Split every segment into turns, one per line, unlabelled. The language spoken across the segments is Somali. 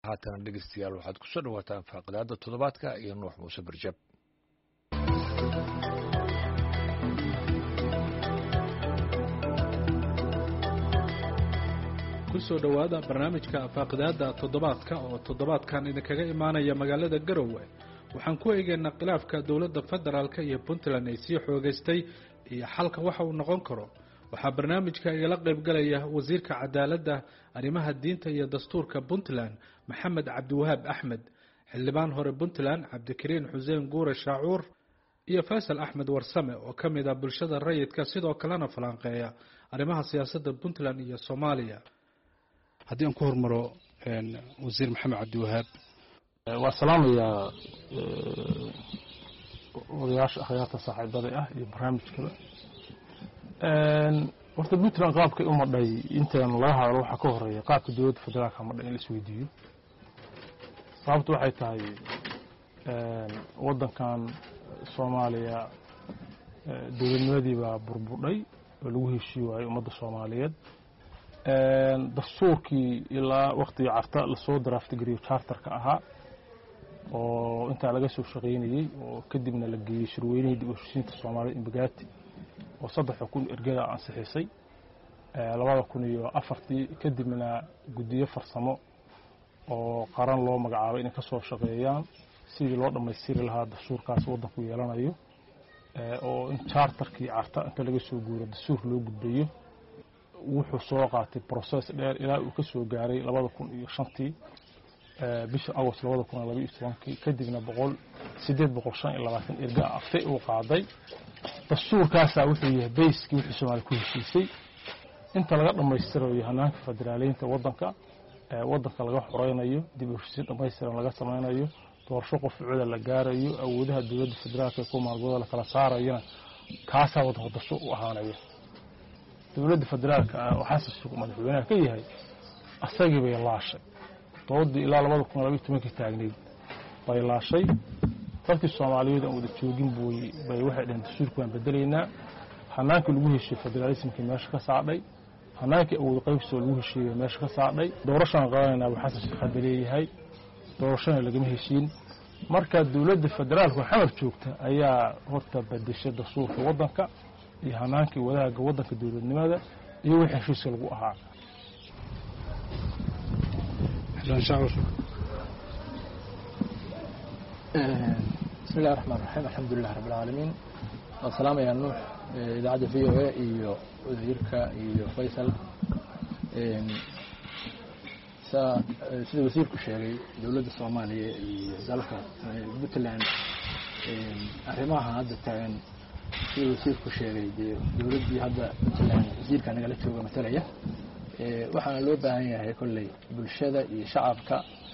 haatan dhegeystayaal waxaad ku soo dhawaataan faaqidaada toddobaadka iyo nuux muuse barjab.
kusoo dhowaada barnaamijka faaqidaada toddobaadka oo toddobaadkan idinkaga imaanaya magaalada Garowe. waxaan ku eegaynaa khilaafka dowladda federaalka iyo Puntland ay sii xoogaystay iyo xalka waxa uu noqon karo. waxaa barnaamijka igala qayb galaya wasiirka cadaaladda, arrimaha diinta iyo dastuurka Puntland Maxamed Cabdiwahaab Axmed, xildhibaan hore Puntland Cabdikariin Xuseen Guure Shaacuur iyo Faysal Axmed Warsame oo ka mid ah bulshada rayidka sidoo kalena falanqeeya arrimaha siyaasadda Puntland iyo Soomaaliya. haddii aan ku hormaro wasiir Maxamed Cabdiwahaab.
waa salaamayaa odayaasha akhyaarta saaxiibada ah iyo barnaamijkaba. horta Puntland qaabkay u madhay intaan laga hadlo waxaa ka horeeya qaabka dowladda federaalka madhay in la isweydiiyo. sababtu waxay tahay waddankan Soomaaliya dowladnimadii baa burbudhay oo lagu heshii waayey ummadda Soomaaliyeed. dastuurkii ilaa waqtigii carta lasoo draftgariyo charterka ahaa oo intaa laga soo shaqaynayey oo kadibna la geeyey shirweynihii dib u heshiisiinta Soomaaliya Imbagaati oo 3,000 ergada ansixisay 2004 kadibna guddiyo farsamo oo qaran loo magacaabay inay ka soo shaqeeyaan sidii loo dhammaystiri lahaa dastuurkaas waddanku yeelanayo oo in charterkii carta inta laga soo guuro dastuur loo gudbayo. wuxuu soo qaatay process dheer ilaa uu ka soo gaaray 2005 bisha August 2012 kadibna 825 erga aftay uu qaaday. dastuurkaas wuxuu yahay bayskii wixii Soomaaliya ku heshiisay inta laga dhammaystirayo hanaanka federaaleynta waddanka laga xoreynayo dib u heshiisiin dhammaystiran laga sameynayo doorasho qof-cod la gaarayo awoodaha dowladda federaalka ku maalgooda la kala saarayna kaasa waddanka dastuur u ahaanaya. dowladda federaalka waxaa suuq madaxweynaha ka yahay asagii bay laashay doodii ilaa 2012 taagneed bay laashay. dadkii Soomaaliyeed oo wada joogin bay waxay dhaheen dastuurku waan bedelaynaa. hanaanka lagu heshiiyay federaalismka meesha ka saadhay, hanaanka awood qaybsiga lagu heshiiyay meesha ka saadhay. doorashada qaranayna waxaa si xadaleeyahay doorashada lagama heshiin. marka dowladda federaalka xamar joogta ayaa horta bedeshay dastuurka waddanka iyo hanaankii wadaaga waddanka dowladnimada iyo wixii heshiiska lagu ahaa.
بسم الله الرحمن الرحيم الحمد لله رب العالمين والسلام يا نوح إذاعة VOA iyo wasiirka iyo Faysal. sida wasiirku sheegay dowladda Soomaaliya iyo dalka Puntland arrimaha hadda taagan sida wasiirku sheegay dowladdii hadda Puntland wasiirka nagala jooga matalaya waxaana loo baahan yahay kolley bulshada iyo shacabka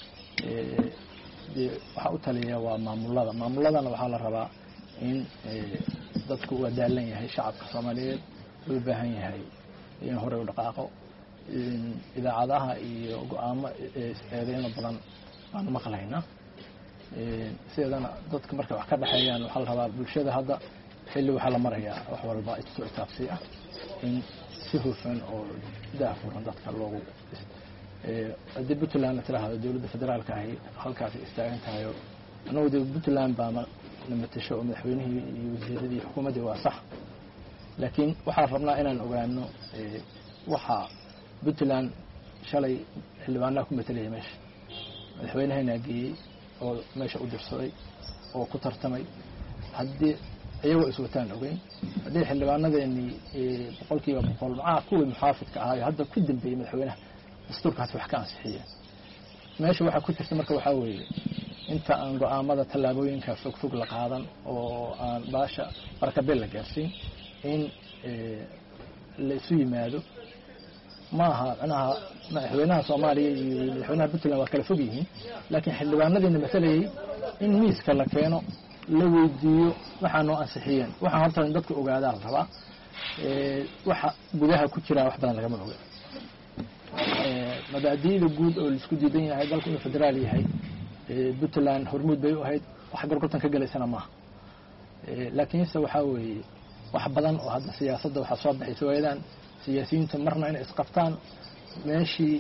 waxa u taliya waa maamuladana waxaa la rabaa in dadku u daalan yahay shacabka Soomaaliyeed loo baahan yahay in hore u dhaqaaqo. idaacadaha iyo go'aamo eedeeno badan aan maqlaynaa sidana dadka marka wax ka dhaxeeyaan waxa la rabaa bulshada hadda xilli waxa la marayaa wax walba istictaabsi ah in si hufan oo daafuran dadka loogu haddii Puntland tiraahdo dowladda federaalka ahi halkaas istaagan tahay anoo Puntland baa matasho madaxweynihii iyo wasiiradii xukuumadda waa sax laakiin waxaan rabnaa inaan ogaano waxa Puntland shalay xildhibaanada ku matalaya meesha madaxweynaha geeyay oo meesha u dirsaday oo ku tartamay haddii ayagoo iswataan ogeyn haddii xildhibaanadeeni 100% macaa kuwii muxaafidka ahaa hadda ku dambeeyay madaxweynaha dastuurkaas wax ka ansixiya meesha waxa ku jirta marka waxa weeye inta aan go'aamada tallaabooyinka fog la qaadan oo aan baasha barkabel la gaarsiin in la isu yimaado maaha anaha madaxweynaha Soomaaliya iyo madaxweynaha Puntland waa kala fog yihiin laakiin xildhibaanadeena masalayay in miiska la keeno la weydiiyo waxa noo ansixiyeen waxa horta dadku ogaadaan rabaa waxa gudaha ku jira wax badan laga ogaa mabaadiida guud oo la isku diidan yahay dalku inuu federaal yahay Puntland hormuud bay u ahayd wax gorgortan ka galaysana maaha laakiinse waxa weeye wax badan oo hadda siyaasadda waxa soo baxay sooyadaan siyaasiyiinta marna inay isqabtaan meeshii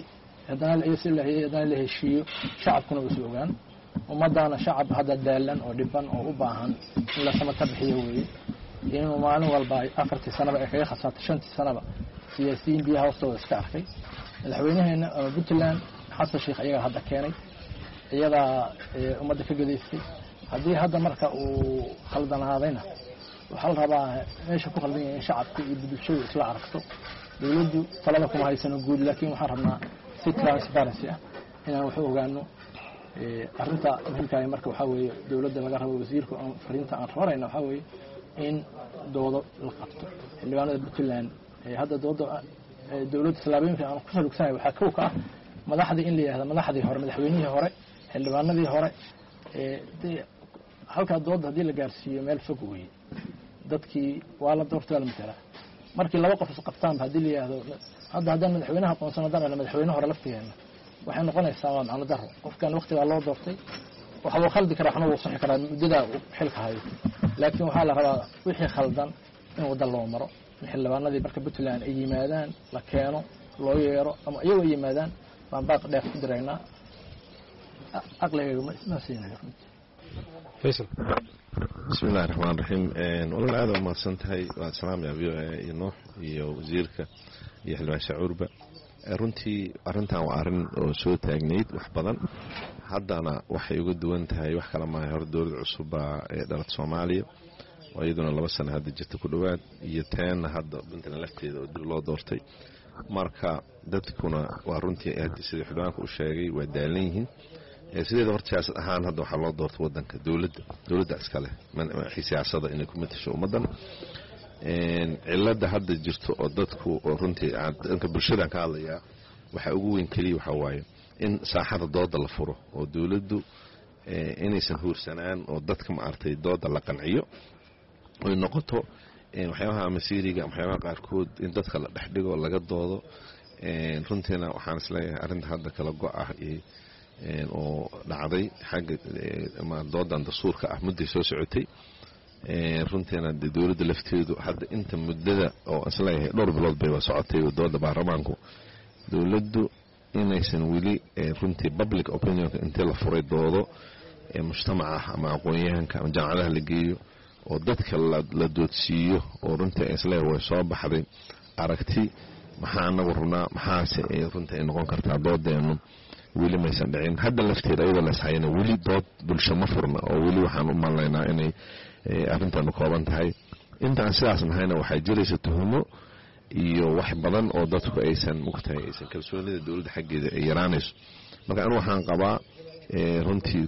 haddana la heshiiyo shacabkuna uusi ogaan ummadaana shacab hadda daalan oo dhiban oo u baahan in la samata bixiyo weeye inuu maalin walba 4 sanaba ay kaga khasaato 5 sanaba siyaasiyiin biyaha hoostooda iska arkay madaxweynaheena Puntland xasan sheekh ayaga hadda keenay iyada ummadda ka gadeystay haddii hadda marka uu khaldanaadayna waxaa la rabaa meesha ku khaldan yahay shacabka iyo bulshada isla aragto dawladdu talada kuma haysano guud laakiin waxaan rabnaa si transparency ah inaan wax ogaano arrinta muhiimka ah marka waxaa weeye dawladda laga rabo wasiirka aan fariinta aan rabarayna waxaa weeye in doodo la qabto xildhibaanada Puntland hadda doodo dawladda islaamiyinka aan ku salugsanay waxaa kow ka ah madaxdii in la yiraahdo madaxdii hore madaxweynihii hore xildhibaanadii hore halka dood hadii la gaarsiiyo meel fog weeye dadkii waa la doortay la matala markii laba qof is qabtaan hadii la yiraahdo hadda madaxweynaha qoonsanada madaxweynaha hore laftigeena waxay noqonaysaa waa macna daro qofkan waqtiga loo doortay waxa uu khaldi karaa xanuun sax karaa muddada xilka hayo laakiin waxa la rabaa wixii khaldan in wada loo maro xildhibaanadii marka Puntland ay yimaadaan la keeno loo yeero ama iyagu yimaadaan baan baaq dheef ku direynaa aqliga ma siinayno
فيصل بسم الله الرحمن الرحيم والله هذا ما سنتهي والسلام يا أبي نوح يا وزيرك يا حلوان شعوربة runtii arintan waa arin oo soo taagneyd wax badan haddana waxay uga duwan tahay wax kala ma hor dawlad cusub ee dalka Soomaaliya oo iyaduna 2 sano hadda jirta ku dhawaad iyo taana hadda Puntland lafteeda oo loo doortay marka dadkuna waa runtii aad sidii xildhibaanku u sheegay waa daalan yihiin sideeda horta siyaasad ahaan hadda waxa loo doortay wadanka dawladda iska leh siyaasadda inay ku matasho ummadan cilada hadda jirto oo dadku runtii dadka bulshada ka hadlaya waxa ugu weyn kaliya waxa waaye in saaxada dooda la furo oo dawladdu inaysan huursanaan oo dadka ma artay dooda la qanciyo oo noqoto waxyaabaha masiiriga waxyaabaha qaarkood in dadka la dhaxdhigo laga doodo runtiina waxaan isleeyahay arinta hadda kala go'ah oo dhacday xagga ma doodan dastuurka ah muddo soo socotay runtiina dawladda lafteedu hadda inta muddada oo isleeyahay dhowr bilood bay socotay dooda baarlamaanku dawladdu inaysan wili runtii public opinion inta la furay doodo mujtamaca ama aqoonyahanka ama jaamacadaha la geeyo oo dadka la doodsiiyo oo runtii isleeyahay way soo baxday aragti maxaa anagu runaa maxaase runtii noqon kartaa doodeenu wili ma aysan dhicin hadda lafteeda iyadoo la ishaayna wili dood bulsho ma furna oo wili waxaan u malnaynaa inay arrintan kooban tahay intaan sidaas nahayna waxay jiraysa tuhumo iyo wax badan oo dadku aysan mugtahay aysan kalsoonida dawladda xaggeeda ay yaraanayso marka anu waxaan qabaa runtii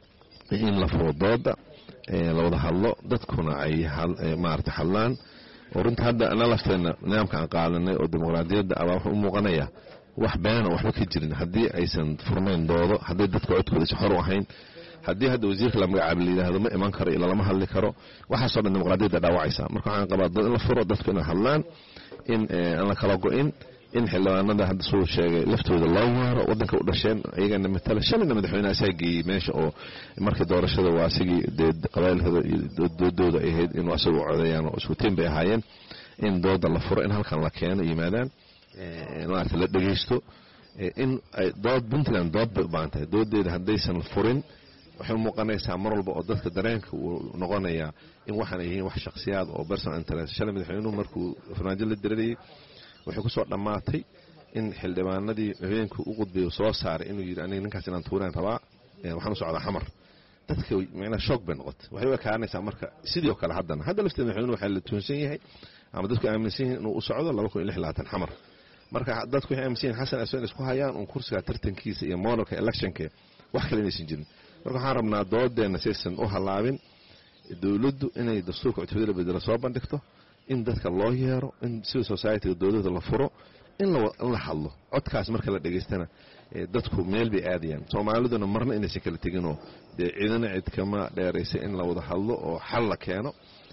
in la furo dooda la wada hadlo dadkuna ay maarta hadlaan oo runtii hadda ana lafteena nidaamka aan qaadanay oo dimuqraadiyadda aba wuxuu u muuqanayaa wax been waxba ka jirin haddii aysan furnayn doodo haddii dadku codkooda si xor u ahayn haddii hadda wasiirka la magacaabo la yiraahdo ma iman karo ilaa lama hadli karo waxa soo dhan dimuqraadiyadda dhaawacaysa marka waxaan qabaa dad in la furo dadku inay hadlaan in aan la kala go'in in xildhibaanada hadda soo sheegay laftooda loo waaro wadanka u dhasheen ayagana matala shalina madaxweynaha saagii meesha oo markii doorashada waa asigii qabaylkada doodooda ay ahayd inuu asagu codeeyaan oo isku tiin bay ahaayeen in dooda la furo in halkan la keeno yimaadaan maarta la dhageysto in dood Puntland dood bay u baahan tahay doodeeda haddaysan furin waxay muuqanaysaa mar walba oo dadka dareenka uu noqonayaa in waxaan yihiin wax shakhsiyaad oo personal interest shalay madaxweynuhu markuu farmaajo la diray wuxuu ku soo dhamaatay in xildhibaanadii haweenku u qudbay soo saaray inuu yiri aniga ninkaas inaan tuuraan rabaa waxaan u socdaa xamar dadka macna shock bay noqotay waxay u kaanaysaa marka sidoo kale hadda lafteeda madaxweynuhu waxa la tuunsan yahay ama dadku aaminsan yihiin inuu u socdo 2026 xamar marka dadku waxay aaminsan yihiin xasan asaan isku hayaan oo kursiga tartankiisa iyo modelka electionka wax kale inaysan jirin marka waxaan rabnaa doodeena saysan u halaabin dawladdu inay dastuurka cutubada bedelo soo bandhigto in dadka loo yeero in civil society doodada la furo in la hadlo codkaas marka la dhageystana dadku meel bay aadayaan Soomaaliduna marna inaysan kala tagin oo ciidana cid kama dheeraysa in la wada hadlo oo xal la keeno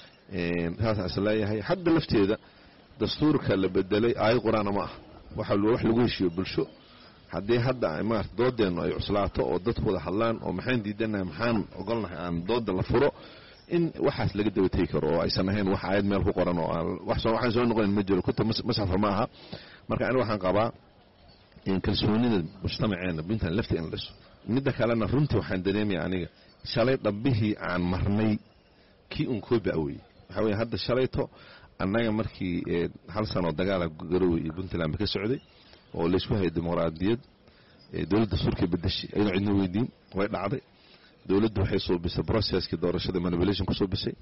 taas asleeyahay hadda lafteeda dastuurka la bedelay ay quraana ma waxa wax lagu heshiyo bulsho haddii hadda maarta doodeenu ay cuslaato oo dadku wada hadlaan oo maxaan diidanahay maxaan ogolnahay aan dooda la furo in waxaas laga dabatay karo oo aysan ahayn wax aad meel ku qoran oo waxaan soo noqon ma jiro kunta masxaf ma aha marka aniga waxaan qabaa in kalsoonida mujtamaceena bintan lafta in la dhiso midda kalena runtii waxaan dareemayaa aniga shalay dhabbihii aan marnay kii un koobi awey waxa weeye hadda shalayto annaga markii hal sano dagaala Garowe iyo Puntland ka socday oo la isku hayay dimuqraadiyad dawladda Suurka bedeshay ayna cidna weydiin way dhacday dawladdu waxay soo bisay processkii doorashada manipulation ku soo bisay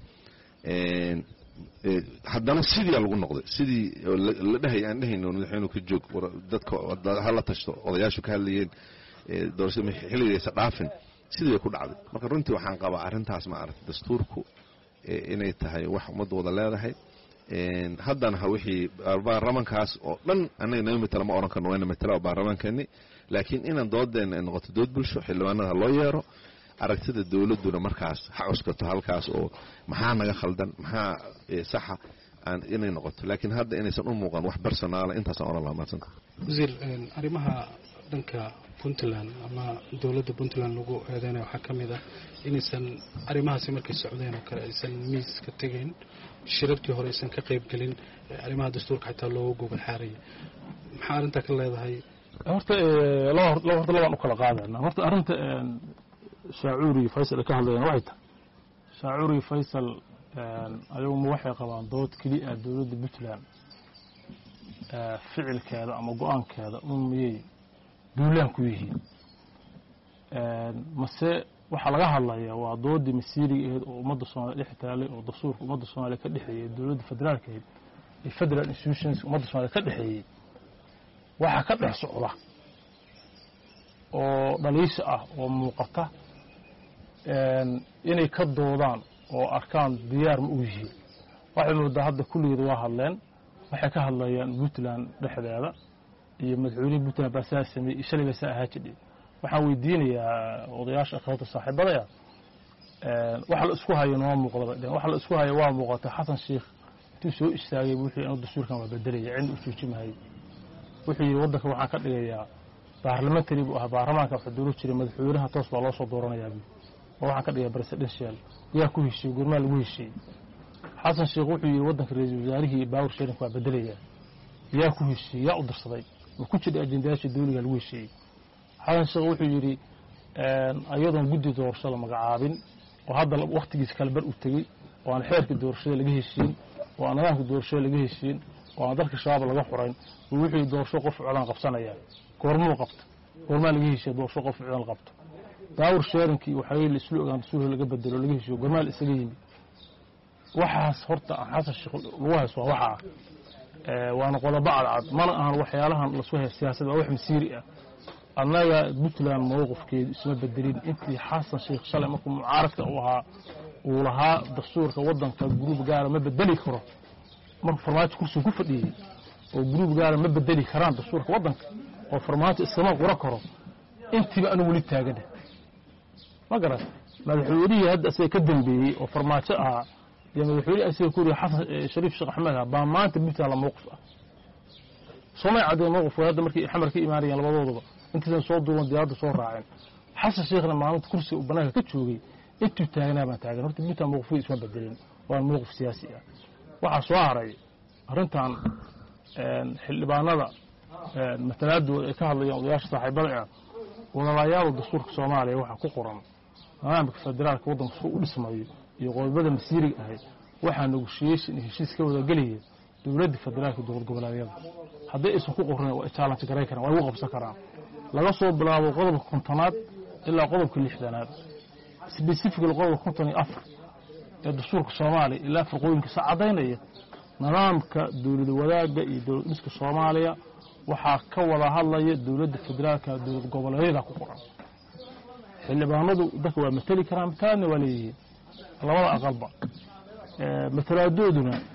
haddana sidii lagu noqday sidii la dhahay aan dhahayno madaxweynuhu ka joog dadka hala tashto odayaashu ka hadlayeen doorashada xilligeesa dhaafin sidii ku dhacday marka runtii waxaan qabaa arintaas ma aragtay dastuurku inay tahay wax ummadda wada leedahay haddana wixii baarlamaankaas oo dhan anaga nama matala ma oran karno wayna matala baarlamaankeeni laakiin inaan doodeena noqoto dood bulsho xildhibaanada loo yeero aragtida dawladuna markaas ha cuskato halkaas oo maxaa naga khaldan maxaa saxa aan inay noqoto laakiin hadda inaysan u muuqan wax personal intaas aan oran lahaa
wasiir arrimaha dhanka Puntland ama dawladda Puntland lagu eedeynay waxa kamid ah inaysan arrimahaasi markay socdeen oo kale aysan miis ka tageen shirarkii hore aysan ka qayb galin arrimaha dastuurka xitaa loo gogol xaaray maxaa arinta ka leedahay
horta labaan u kala qaadana horta arinta Shaacuuri Faysal ka hadlayna waxay tahay Shaacuuri Faysal ayagu ma waxay qabaan dood kaliya dawladda Puntland ficilkeeda ama go'aankeeda miyay duulaan ku yihiin mase waxa laga hadlayaa waa doodii masiiriga oo ummadda Soomaaliyeed dhextaalay oo dastuurka ummadda Soomaaliyeed ka dhaxeeyay dawladda federaalka iyo federal institutions ummadda Soomaaliyeed ka dhaxeeyay waxa ka dhex socda oo dhaliisha ah oo muuqata inay ka doodaan oo arkaan diyaar ma u yihiin waxay moodaa hadda kulligeed waa hadleen waxay ka hadlayaan Puntland dhexdeeda iyo madaxweynaha Puntland baasaasamay shalay baa ahaajidii waxaan weydiinayaa odayaasha akhrinta saaxiibada waxa la isku hayo noo muuqda waxa la isku hayo waa muuqata Xasan Sheekh intuu soo istaagay wuxuu inuu dastuurkan waa bedelay cid u joojimay wuxuu wadanka waxa ka dhigayaa baarlamaanka buu ahaa baarlamaanka waxa dowlad jiray madaxweynaha toos baa loo soo dooranayaa waxa ka dhigay presidential yaa ku heshiiyay gurma lagu heshiiyay Xasan Sheekh wuxuu yiri wadanka ra'iisul wasaarihii power sharing waa bedelaya yaa ku heshiiyay yaa u dirsaday ku jira ajendayaasha dawladda lagu heshiiyay Xasan Sheekh wuxuu yiri ayadoon guddi doorashada magacaabin oo hadda waqtigiisa kala bar u tagay oo aan xeerka doorashada laga heshiin oo aan nidaamka doorashada laga heshiin oo aan dalka shabaab laga xurayn wuxuu doorasho qof codaan qabsanaya goormuu qabto goorma laga heshiiyo doorasho qof codaan qabto power sharing waxay la islu ogaan suuqa laga bedelo laga heshiiyo goorma isaga yimid waxaas horta Xasan Sheekh lagu haysto waxa waana qodob cad mana ahan waxyaalahan la soo haysto siyaasadda wax masiiri ah annaga Puntland mowqifkeedu isma bedelin intii Xasan Sheekh shalay markuu mucaaradka u ahaa uu lahaa dastuurka wadanka group gaar ma bedeli karo markuu farmaajo kursi ku fadhiyay oo group gaar ma bedeli karaan dastuurka wadanka oo farmaajo isma qora karo intii aan wali taagana ma garan madaxweynaha hadda asay ka dambeeyay oo farmaajo ah iyo madaxweynaha asay ku yiri Xasan Shariif Sheekh Axmed baa maanta Puntland mowqif ah Soomaaliya cadeen mowqif wada markii xamar ka imaanayeen labadooduba intii soo duuban diyaarada soo raaceen Xasan Sheekhna maalinta kursi uu banaanka ka joogay intuu taagnaa baan taagan horta Puntland mowqifkiisu isma bedelin waa mowqif siyaasi ah waxa soo haray arintan xildhibaanada matalaadooda ay ka hadlayaan odayaasha saaxiibada ah walaalayaal dastuurka Soomaaliya waxa ku qoran nidaamka federaalka wadanka soo u dhismayo iyo qodobada masiiriga ah waxa negotiation heshiis ka wada galiyay dawladda federaalka dowlad goboleedyada haddii aysan ku qoran waa challenge garay karaan waa ugu qabsan karaan laga soo bilaabo qodobka 50aad ilaa qodobka 60aad specifically qodobka 54 ee dastuurka Soomaaliya ilaa farqooyinka sacadeynaya nidaamka dawlad wadaaga iyo dawlad dhiska Soomaaliya waxa ka wada hadlaya dawladda federaalka dowlad goboleedyada ku qoran xildhibaanadu dadka waa matali karaan taana waa leeyihiin labada aqalba mataladooduna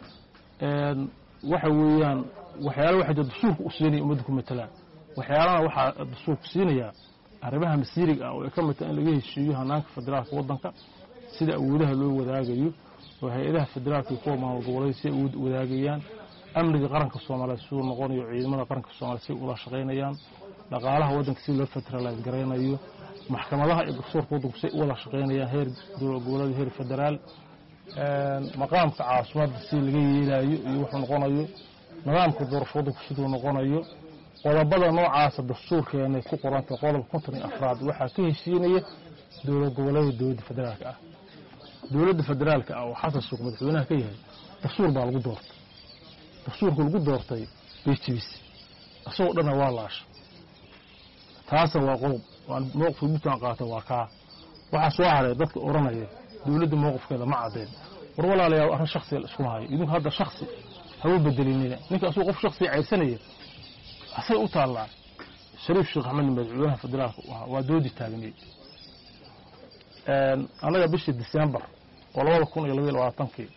waxa weeyaan waxyaalo waxa dastuurku u siinay ummadda ku matalaan waxyaalaha waxa dastuurku siinaya arrimaha masiiriga ah oo ka mid ah in laga heshiiyo hanaanka federaalka wadanka sida awoodaha loo wadaagayo oo hay'adaha federaalka iyo maamul goboleedyada si ay wadaagayaan amniga qaranka Soomaaliyeed soo noqonayo ciidamada qaranka Soomaaliyeed si ula shaqeynayaan dhaqaalaha wadanka si loo federalize gareynayo maxkamadaha iyo dastuurka wadanka si ula shaqeynayaan heer dowlad goboleed heer federaal maqaamka caasimada si laga yeelayo iyo wuxuu noqonayo nidaamka doorashada sidoo noqonayo qodobada noocaasa dastuurkeena ku qoranta qodob 54 waxaa ka heshiinaya dowlad goboleedka dowladda federaalka ah dowladda federaalka ah oo xasan sheekh madaxweynaha ka yahay dastuur baa lagu doortay dastuurka lagu doortay beejibis asoo dhan waa laasha taas waa qodob waan mowqif Puntland qaata waa ka waxa soo haray dadka oranaya dowladda mowqifkeeda ma cadeen war walaalayaal arrin shakhsi isku hayo idinku hadda shakhsi hawo bedelinina ninka asoo qof shakhsi aysanaya asay u taala shariif sheekh axmed madaxweynaha federaalka waa doodi taagnay anaga bishii December 2022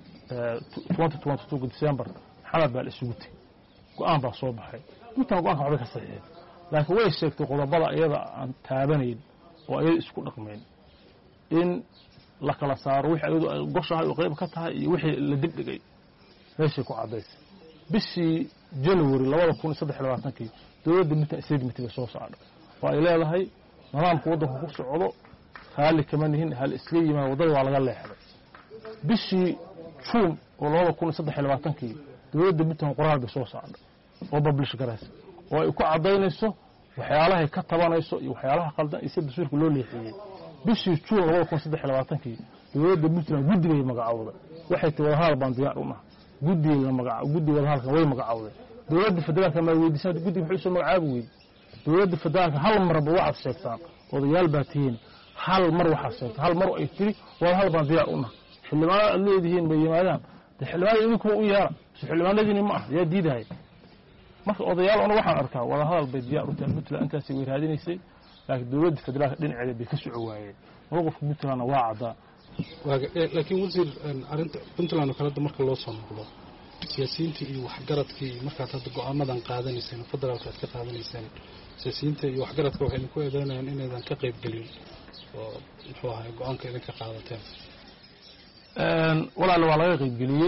December xalad baa isugu tag go'aan baa soo baxay inta go'aanka waxba ka saxiixay laakiin way sheegtay qodobada iyada aan taabanayn oo ay isku dhaqmeen in la kala saaro wixii ayadu goshahay oo qayb ka tahay iyo wixii la dibdhigay meesha ku cadaysay bishii January 2023 dowladda midna segmentiga soo saaray oo ay leedahay nidaamka waddanka ku socdo hal kama nihin hal isliima wadada waa laga leexday bishii June oo 2023 dowladda midna qoraal bay soo saaray oo publish gareysay oo ay ku cadaynayso waxyaalaha ka tabanayso iyo waxyaalaha qaldan ee sida dastuurka loo leexiyay bishii June 2023 dowladda midna guddiga magacawda waxay tahay hal baan diyaar u nahay guddiga halka way magacawday dowladda federaalka ma weydiisay guddiga wuxuu soo magacaabay dowladda federaalka hal marba waxaad sheegtaan odayaal baa tihiin hal mar waxaad sheegtaan hal mar ay tiri waa hal baan diyaar u nahay xildhibaanada leedihiin bay yimaadaan xildhibaanada idinku u yaara xildhibaanadina ma ah yaa diidahay marka odayaal ona waxaan arkaa wada hadal bay diyaar u tahay Puntland intaas ay raadinaysay laakiin dowladda federaalka dhinaceeda bay ka soo waayeen mowqifka Puntland waa cadaa
laakiin wasiir arinta Puntland kala marka loo soo noqdo siyaasiyiinta iyo waxgaradkii markaad hadda go'aamadan qaadanayseen federaalka ka qaadanayseen siyaasiyiinta iyo waxgaradka waxay ku eedeynayaan inaydan ka qayb galin oo muxuu ahaa go'aanka idinka qaadateen
walaal waa laga qayb galiyay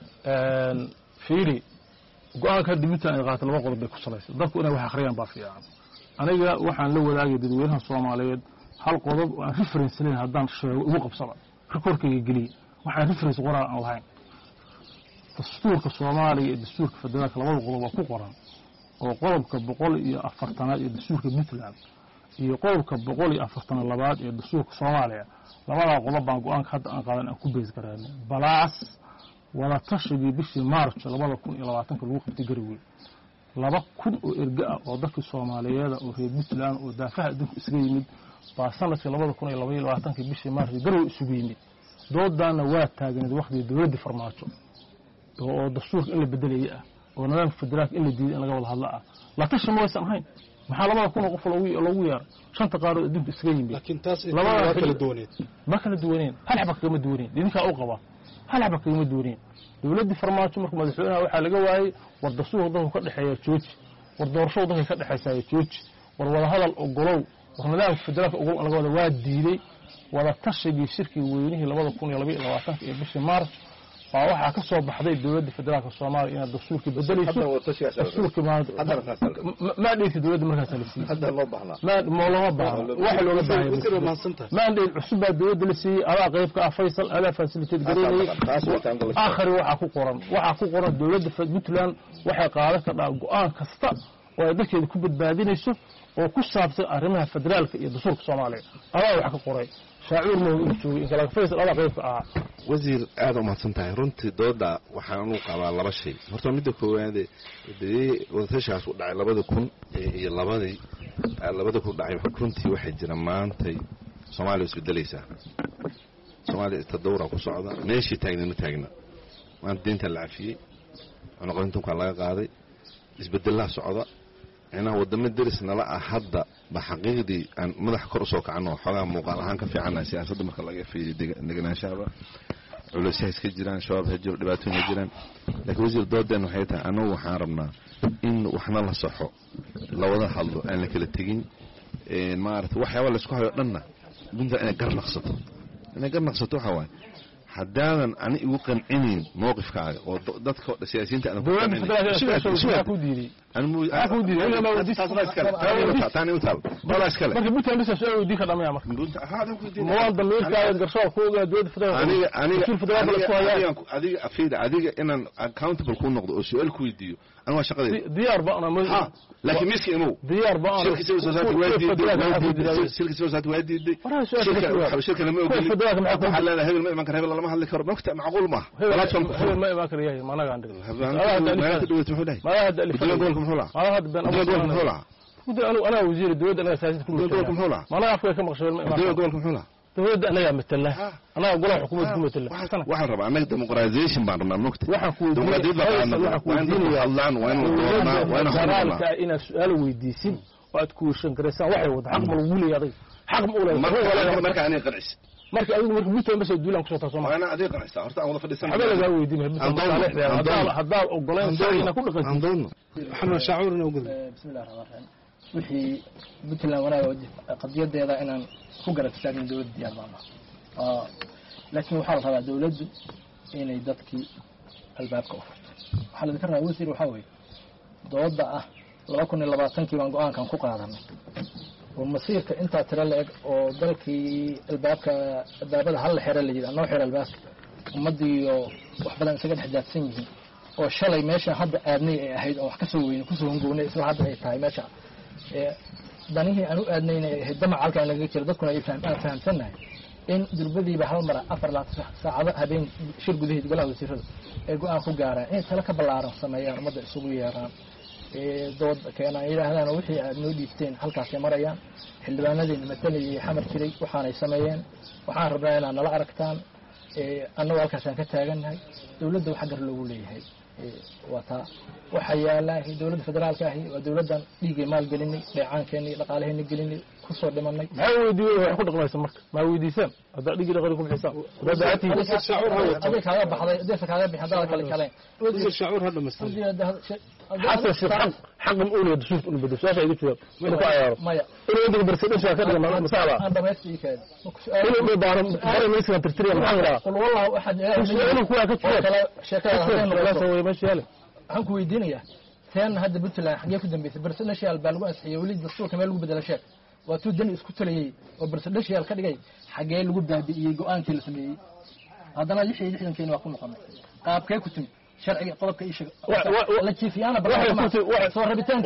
fiiri go'aanka Puntland ay qaadatay laba qodob bay ku salaysay dadku inay wax akhriyaan baa fiican aniga waxaan la wadaagay dadweynaha Soomaaliyeed hal qodob oo aan reference leeyahay haddaan sheego ugu qabsada rekoorkayga geliyay waxaan reference qoraal aan lahayn dastuurka Soomaaliya iyo dastuurka federaalka labada qodob waa ku qoran oo qodobka 140 iyo dastuurka Puntland iyo qodobka 142 ee dastuurka Soomaaliya labada qodob baan go'aanka hadda aan qaadan aan ku bees garaynay balaas wala tashigii bishii March 2020 lagu qabtay Garowe 2000 oo erga ah oo dadka Soomaaliyeed oo reer Puntland oo daafaha adduunka isaga yimid baa sanadkii 2022 bishii March Garowe isugu yimid doodana waa taagneed waqtigii dowladda farmaajo oo dastuurka in la bedelay oo nidaamka federaalka in la diiday in laga wada hadlo la tashi ma aysan ahayn maxaa 2000 qof loogu yeer shanta qaarad adduunka isaga yimid
laakiin taas waa kala duwaneed
ma kala duwaneen hal xabka kama duwaneen idinka u qaba hal xabka kama duwaneen dowladda farmaajo markuu madaxweynaha waxa laga waayay war dastuurka dadku ka dhaxeeya jooji war doorashada dadka ka dhaxeysay jooji war wada hadal ogolow war nidaamka federaalka ugu laga wada waa diiday wada tashigii shirkii weynihii 2022 ee bishii March baa waxa ka soo baxday dowladda federaalka Soomaaliya in dastuurka bedelayso dastuurka ma dheeyay dowladda markaas la siiyay
hadda loo baxnaa
ma loo baahnaa waxa looga baahnaa ma dheeyay cusub baa dowladda la siiyay ala qaybka Faysal ala facilitate gareeyay aakhir waxa ku qoran dowladda Puntland waxay qaadan kartaa go'aan kasta oo ay dadkeeda ku badbaadinayso oo ku saabsan arrimaha federaalka iyo dastuurka Soomaaliya ala waxa ka qoray شاعور مو إن كلا فيصل الله قيف
وزير آدم محسنتها رنت دودا وحنوق على لبا شيء مرتو ميدا كوواده دي ودتشاس ودعي لبدا كون iyo labada ku dhacay runtii waxay jiraan maanta Soomaaliya isku dalaysa Soomaaliya tadawra ku socda meeshii taagna waan diinta la afiyay ana qorintu ka laga qaaday isbedelaha socda ina wadamo darisna la hadda ba xaqiiqdii aan madax kor soo kacno xogaa muuqaal ahaan ka fiican siyaasadda marka laga fiiriyo deganaanshaha culaysaas ka jiraan shabaab hajir dhibaatooyin jiraan laakiin wasiir doodan waxay tahay anagu waxaan rabnaa in waxna la saxo la wada hadlo aan la kala tagin maarta waxyaabo la isku hayo dhanna dunta inay garnaqsato waxa waay haddaadan igu qancinin mowqifkaaga oo dadka siyaasiyiinta aan ku تاني مثال بلاش كلام
marka buntland bisa soo weydiin ka dhamaya marka ma damiirka garsoor ku ogaa dawladda federaalka
adiga afida adiga inaan accountable ku noqdo oo su'aal ku weydiiyo ana waa shaqadii
diyaar baan ma
laakiin miski inuu
diyaar baan
shirkii civil society waadiday shirkii lama ogolin waxa la hebel ma iman karo hebel lama hadli karo nafta macquul ma platform
hebel ma iman karo yahay managa aan dhigay
ma ka dhawaato wuxuu dhahay
ma hada
gobolka muxuu lahaa
أنا وزير الدولة أنا سياسة كل
مشكلة ما
أنا أفكر كم قصير
دولة محولة
دولة أنا مثله أنا أقول حكومة مثله
واحد ربع أنا ديمقراطيزيشن بعضنا نكتة ديمقراطيزيشن الله وين
حرام كائن سؤال ويديسين وأتكون شنكرسان واحد وضع حق مولي يا ضي حق مولي
ما كان يقنعش
marka ay ugu mutaan bas duulan ku soo taasoo
ana adeeg qanacsa horta aan wada fadhiisan
habeen la weydiin hadda ogolaan saarina ku dhaqan
waxaan shacuurna ugu
bismillaahir rahmaanir rahiim wixii Puntland wanaaga qadiyadeeda inaan ku garab istaagin dawladda diyaar baan laakiin waxa la rabaa dawladdu inay dadkii albaabka u furto waxa la diraa wasiir waxa weeye dawladda 2020 baan go'aankan ku qaadanay ومصيرك أنت ترى لك ودلكي البابك البابة هل حير اللي جدا نوع حير الباب ومدي وحبلا نسجد حدات سنجي والشلي ماشي حد أبني هيد أو حكسوين كسوهم جوني اسمه حد هاي ماشي دانيه أنو أبني هدمع على كأن لقيت ردكنا يفهم أنا فهم سنة إن دربدي بحال أفر لا ساعة هبين شرق ذي تقول له يصير يقول أخو جارا إيه تلك بالعرب سمايا مدة سوية dood keena yiraahdaan wixii aad noo dhiibteen halkaas ay marayaan xildhibaanadii matalay xamar jiray waxaan ay sameeyeen waxaan rabnaa inaan nala aragtaan annagu halkaas aan ka taaganahay dawladda waxa gar loogu leeyahay wata waxa yaalahay dawladda federaalka ah waa dawladdan dhiigay maal gelinay dheecaankeeni dhaqaalaheeni gelinay ku soo dhimanay
maxay weydiiyay wax ku dhaqmaysan marka ma weydiisan hada dhigii dhaqaale ku bixisaan wadaati
adiga kaaga baxday adiga kaaga bixin dad kale kale
wasiir shacuur hada mas'uul
حتى الشيخ حق أولي دسوف إنه بدو ساشا يدك شواب إنه كعياره إنه يدك برسلين شاكرا مساعدة
أنا ما يسلي كذا
إنه بارم ميسنا ترتريا محاورة
قل والله أحد
إنه كوا كتشواب
شاكرا
لا سوي ماشي يالي
عنكو يدينيا ثان هذا بنتلا حاجة كده بيت برسلنا شيء البالغ أسحي وليد الدستور كمان لو بدل شيء وتو دني اسكت لي وبرسلنا شيء الكذا جاي حاجة لو بدل يجو أنت اللي سمي هذا أنا ليش يجي كأنه أكون مقام قاب كي كتم شرعي طلب كأي شيء لا كيف أنا
واحد
صور ربيتين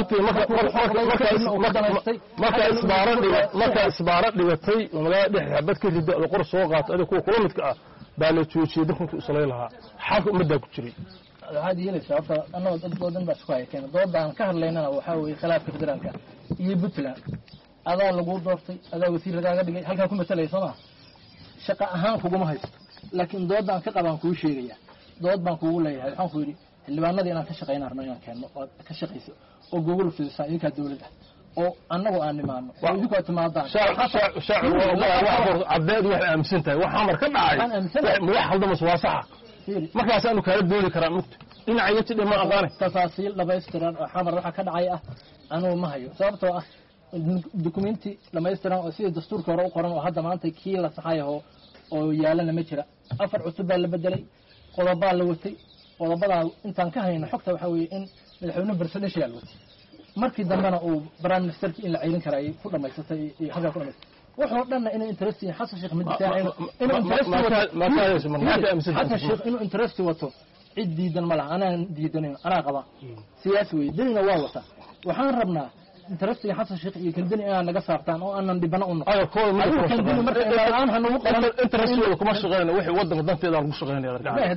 ما كإصبارات لبتي وما ده حبت كده القرص صوغات هذا كله متك بالتوشي دخل تصلي لها حق مدة كتير
هذه هي السبب أنا ضد بس كويس كان ضد عن كهر لنا وحاول خلاف فدرالك يبتلا هذا اللي قول ضرطي هذا وثير رجع هل كان مثلا يسمع شقة أهم فوق ما هي لكن ضد عن كقبان كل شيء dood baan kugu leeyahay waxaan ku yiri xildhibaanadii inaan ka shaqeyn arno inaan keeno oo ka shaqeyso oo gogol fiisan idinka dawladda oo annagu aan nimaano oo idinku aad timaadaan
shacab waa abdeed wax aaminsantahay wax amar ka dhacay madax haldan wasaasaha markaas aanu kala doodi karaa mugta dhinacayga tidhi ma aqaan
tafaasiil dhamaystiran oo xamar waxa ka dhacay ah anuu ma hayo sababtoo ah dokumenti dhamaystiran oo sida dastuurka hore u qoran oo hadda maanta kii la saxayo oo yaalana ma jira afar cusub baa la bedelay qodobada la watay qodobada intaan ka hayno xogta waxa weeye in madaxweyne barsadhesh yaa watay markii dambana uu prime minister in la ceelin karay ku dhameystay iyo halka ku dhameystay wuxuu dhanna inuu interest in xasan sheekh midtaan inuu interest wato cid diidan ma laha anaan diidanin anaa qaba siyaasi weey dinina waa wata waxaan rabnaa interest xasan sheekh iyo kaldini aan naga saartaan oo aanan dibana u noqon kaldini marka aan hanu qaran
interest kuma shaqeeyna wixii wadanka danteeda lagu shaqeynaya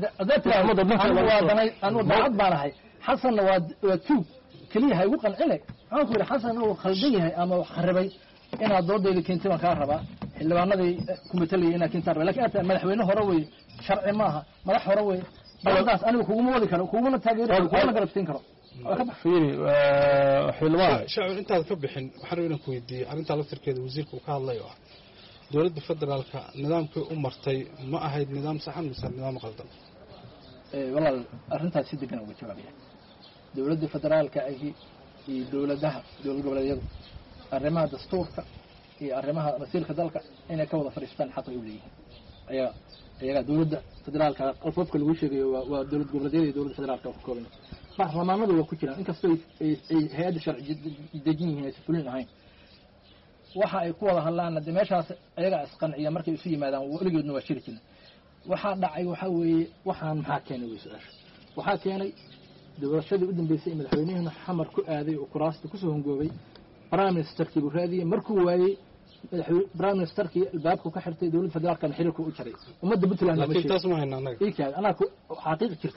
anu baad baanahay xasan waa tuug kaliya hay ugu qancine waxaan ku yiri xasan uu khaldan yahay ama kharibay inaad doodeeda keentay waan ka rabaa xildhibaanadii ku metelay inaad keentaan laakiin aad madaxweyne hore way sharci maaha madax hore way baldaas anigu kugu wadi karo kugu taageero kugu garabtiin karo
fiiri xilwaa
shacab intaad ka bixin waxaan rabaa inaan ku weydiiyo arrinta laftirkeeda wasiirku ka hadlay oo dawladda federaalka nidaamkii u martay ma ahayd nidaam saxan mise nidaam qaldan
walaal arrintaas si degan uga jawaabaya dawladda federaalka iyo dawladaha dawlad goboleedyada arrimaha dastuurka iyo arrimaha wasiirka dalka inay ka wada fariistaan xaq ay u leeyihiin ayaga dawladda federaalka qofka lagu sheegayo waa dawlad goboleedyada iyo dawladda federaalka oo kooban baarlamaanadu waa ku jiraan inkastoo ay hay-adda sharci dejin yihiin aysan fulin ahayn waxa ay ku wada hadlaan de meeshaas ayagaa isqanciya markay isu yimaadaan weligoodna waa jiri jirna waxaa dhacay waxaa weeye waxaan maxaa keenay wey su-aasha waxaa keenay doorashadii u dambeysay ee madaxweynihiina xamar ku aaday oo kuraasta kusoo hongoobay prime ministerkii buu raadiyey markuu waayey prime ministerkii albaabku ka xirtay dowladda federaalkana xiriirku u jaray ummadda puntland anaa xaqiiq jirta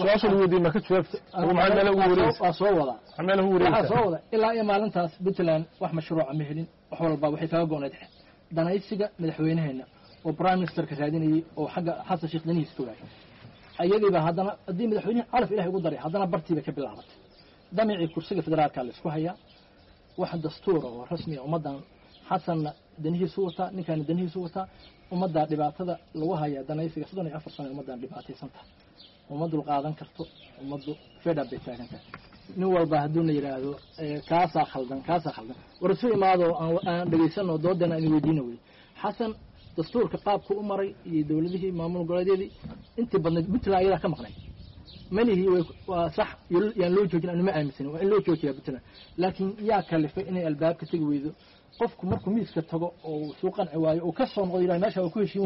waa soo wada ilaa iyo maalintaas puntland wax mashruuca ma helin wax walba waxay kaga go-nayd danaysiga madaxweynaheena oo prime ministerka raadinayey oo xagga xasan sheekh danihiis ka waayay ayadiiba haddana haddii madaxweynihi calaf ilahay ugu daray haddana bartiiba ka bilaabatay damicii kursiga federaalka la isku hayaa wax dastuura oo rasmiya ummaddan xasanna danihiisu wataa ninkaana danihiisu wataa ummaddaa dhibaatada lagu hayaa danaysiga 34 sano ummaddan dhibaataysantaha uma dul qaadan karto ummaddu fedha bay taagan tahay nin walba hadduuna yidhaahdo kaasaa khaldan war isu imaado aan dhegaysanoo doodana aan weydiina wey xasan dastuurka qaabku u maray iyo dowladihii maamul goboleedyadii intii badnayd puntland ayadaa ka maqnay malihii waa sax yaan loo joojin anuma aaminsanin waa in loo joojiyaa puntland laakiin yaa kalifay inay albaabka tegi weydo qofku markuu miiska tago oo suu qanci waayo oo ka soo noqdo yidhaha meesha waa ku heshiin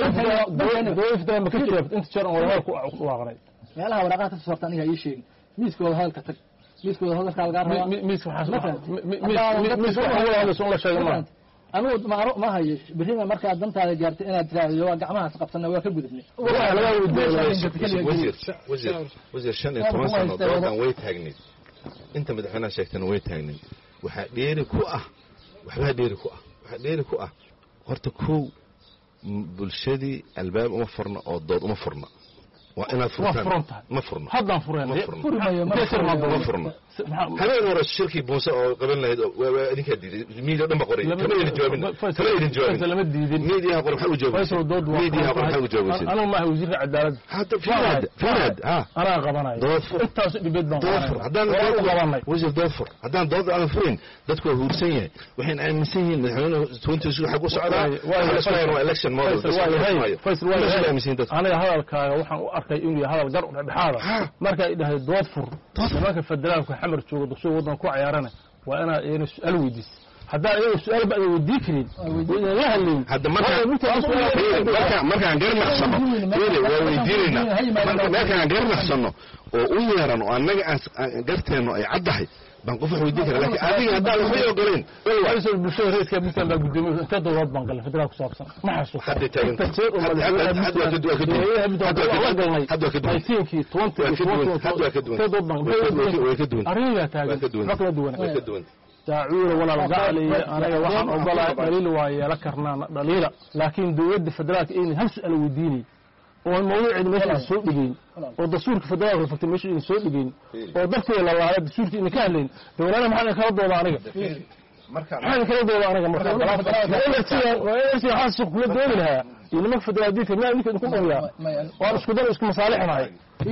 waayo meelaha waraaqaha ka soo saarta aniga ii sheegin miiskooda hadalka tag miiskooda hadalkaa lagaa rabaa anugu ma hayo berrina markaa dantaada gaartay inaad tiraahdo waa gacmahaas qabsana waa ka gudubnay
wasiir 15 sano doodan way taagneed inta madaxweynaha sheegtana way taagneed waxaa dheeri ku ah horta kow bulshadii albaab uma furna oo dood uma furna waa inaad furtaan ma furno haddaan furayno ma furno habeen hore shirkii buuse oo qaban lahayd idinkaa diiday miidiya dhan ba qoray kama idin jawaabin miidiyaha qor maxaa u jawaabay anigu maaha wasiirka cadaalad firaad anaa qabanayo intaas dhibeed baan qabanay wasiir dood fur haddaan dood aan furin dadku waa huursan yahay waxayna aaminsan yihiin madaxweynuhu 20 xag u socdaa waa election model aniga hadalkaaga waxaan u arkay inuu hadal gar u dhexaada marka ay dhahay dood fur nimanka federaalka xamar jooga dusoo wadan ku ciyaarana waa inaa su'aal weydiis haddaan iyagu su'aal ba weydiin karin la hadlin hadda markaan garnaqsano waa weydiinayna markaan garnaqsano oo u yeeran oo annaga aan garteeno ay caddahay baan qof wax weydiin karaa laakiin adiga haddaan waxbay ogoleen waysul bulshada reeska midkan baa gudoomiye inta dowlad baan galay federal ku saabsan ma xasuusto hadda taagan
daacuura walaal gacaliya anaga waxaan ogolaa dhaliil waa yeela karnaa dhaliila laakiin dowladda federaalka inay hal su'aal weydiinay oo mawduucii meesha soo dhigeyn oo dastuurka federaalka fakta meesha in soo dhigeyn oo dadkii la laayay dastuurka in ka hadleen dowladda maxay kala dooda aniga maxay kala dooda aniga marka xaas kula doodi lahaa inama federaalka ma ninka ku qoriya waa isku dar isku masaalixnahay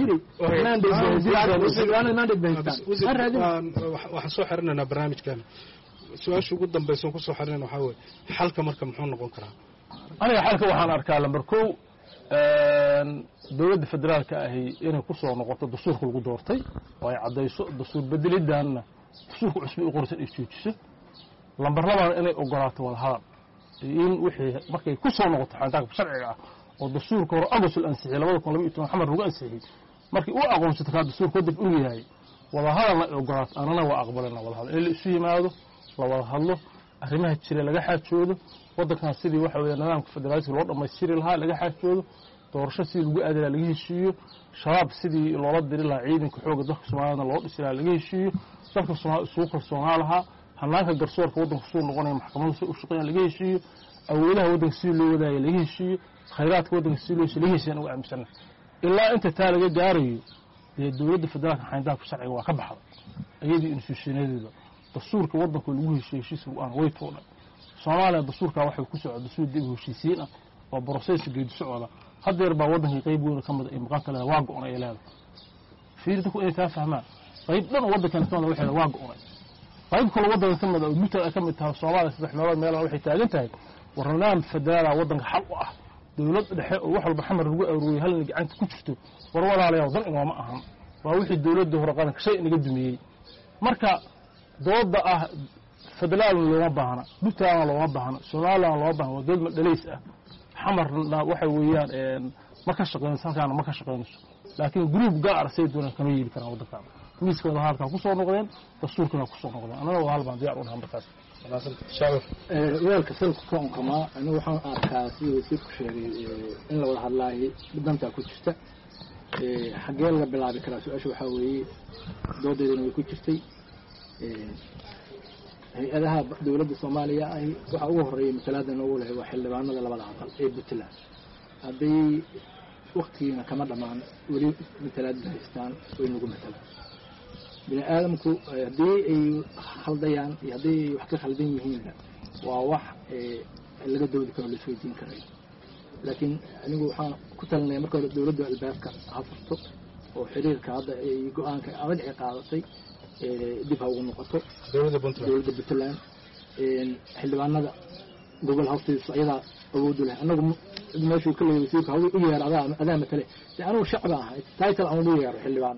waxaan soo xirinaynaa barnaamijkan su-aasha ugu dambaysan kusoo xirinayn waxaa weye xalka marka muxuu noqon karaa
aniga xalka waxaan arkaa lambar kow dowladda federaalka ahi inay ku soo noqoto dastuurka lagu doortay oo ay caddayso dastuur bedelidaanna dastuurka cusbi u qorsan ay joojiso lambar labaad inay ogolaato wada hadal in wixii markay ku soo noqoto xantaanka sharciga ah oo dastuurka hore agosul ansixiyay 2012 xamar lagu ansixiyay markii uu aqoonsato ka dastuurka dib u yahay wada hadalna ay ogolaato anana waa aqbalayna wada hadal in la isu yimaado la wada hadlo arrimaha jira laga xaajoodo wadankan sidii waxa weeye nidaamka federaalka loo dhameystiri lahaa laga xaajoodo doorasho sidii lagu aadi lahaa laga heshiiyo shabaab sidii loola diri lahaa ciidanka xoogga dalka Soomaaliya loo dhisi lahaa laga heshiiyo dalka Soomaaliya isugu kalsoonaa lahaa hanaanka garsoorka wadanka soo noqonaya maxkamadda soo u shaqeeya laga heshiiyo awoodaha wadanka sidii loo wadaayay laga heshiiyo khayraadka wadanka sidii loo heshiiyo oo aaminsan ilaa inta taa laga gaarayo ee dowladda federaalka xayndaabka sharciga waa ka baxday ayadii institutionadeeda dastuurka wadanka lagu heshiishiisa aan way toona Soomaaliya dastuurka waxay ku socdo dastuur dib u heshiisiin ah oo process geedi socda hadeer baa wadanka qayb weyn ka mid ah maqan kale waa go'on ay leedahay fiirta ku ay ka fahmaan qayb dhan wadankan ka mid ah waxa waa go'on qayb kale wadanka ka mid ah muddo ka mid ah Soomaaliya saddex meelood meel waxay taagan tahay warnaan federaal wadanka xal u ah dowlad dhexe oo wax walba xamar lagu awrooyay hal gacanta ku jirto war walaalayaal dan ma ahan waa wixii dawladda hore qaranka shay inaga dumiyey marka dooda ah federaalna looma baahna puntlandna looma baahna somalilandna looma baahna waa dood madhalays ah xamarna waxa weeyaan ma ka shaqeynayso halkaana ma ka shaqeynayso laakiin gruub gaar say doonaan kama yeeli karaan waddankaana miiska wada hadalkaa ku soo noqdeen dastuurkana ku soo noqdeen annaga wada hadal baan diyaar u nahay markaas
weelka salka ka unkamaa anigu waxaan arkaa sidii wasiirku sheegay in la wada hadlaayay dantaa ku jirta xaggee laga bilaabi karaa su-aasha waxaa weeye doodeedana way ku jirtay hay-adaha dawladda soomaaliya ahi waxaa ugu horreeyay matalaada noogu lehay waa xildhibaanada labada aqal ee puntland hadday waktigiina kama dhammaan weli matalaada haystaan way nagu matalaan bini aadamku haddii ay khaldayaan iyo haddii ay wax ka khaldan yihiinna waa wax laga doodi karo laisweydiin karayo laakiin anigu waxaan ku talinaya marka hore dawladda albaabka ha furto oo xiriirka hadda ay go-aanka adag ay qaadatay dib ha ugu noqoto dawladda puntland xildhibaanada gobol hawstiisa ayadaa awoodu leh anagu meeshuu ka leeyahay wasiirka hawuu u yeero adaa matale si anugu shacbi ahay title aan ugu yeero xildhibaan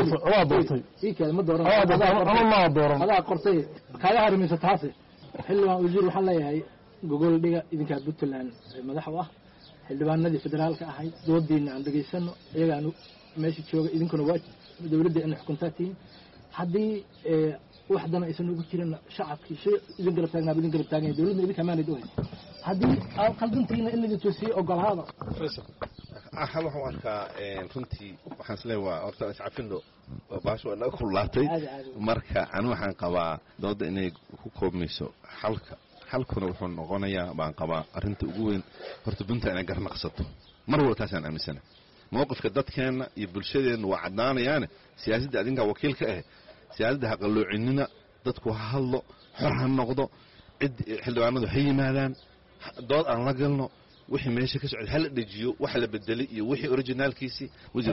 adaa qortay kaaga harimaysa taase xildhibaan wasiir waxaan leeyahay gogol dhiga idinkaa puntland madax u ah xildhibaanadii federaalka ahay doodiina aan dhegaysano iyagaan meesha jooga idinkuna waa dawladda ina xukuntaa tihiin haddii waxdana aysan ugu jirin shacabkii shay idin garab taagnaaba idin garab taaganya dawladna idinka amaanad u haysa haddii aad khaldantiina in laga toosiye ogolaada
waxaan u arkaa runtii waxaan isleeyahay waa horta iscafino baasho waa naga kululaatay marka anigu waxaan qabaa dooda inay ku koobmayso xalkuna wuxuu noqonayaa baan qabaa arrinta ugu weyn horta bunta inay garnaqsato mar walba taasaan aaminsana mowqifka dadkeenna iyo bulshadeenna waa caddaanayaane siyaasadda adinkaa wakiil ka ah siyaasadda ha qaloocinina dadku ha hadlo xor ha noqdo cid xildhibaanadu ha yimaadaan dood aan la galno wixii meesha ka socday hala dhejiyo wax la bedelay iyo wixii originaalkiisii wasiir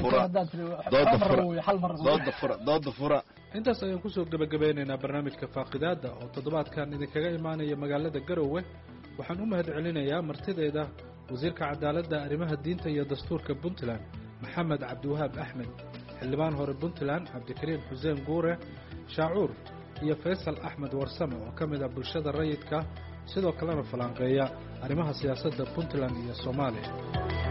dooda fura
intaas ayaan kusoo gebagabeynaynaa barnaamijka faaqidaada oo toddobaadkan idinkaga imaanaya magaalada garowe waxaan u mahad celinayaa martideeda wasiirka cadaaladda arrimaha diinta iyo dastuurka puntland maxamed cabdiwahaab axmed xildhibaan hore puntland cabdikariim xuseen guure shaacuur iyo faysal axmed warsame oo ka mid ah bulshada rayidka sidoo kalena falanqeeya arrimaha siyaasadda puntland iyo soomaaliya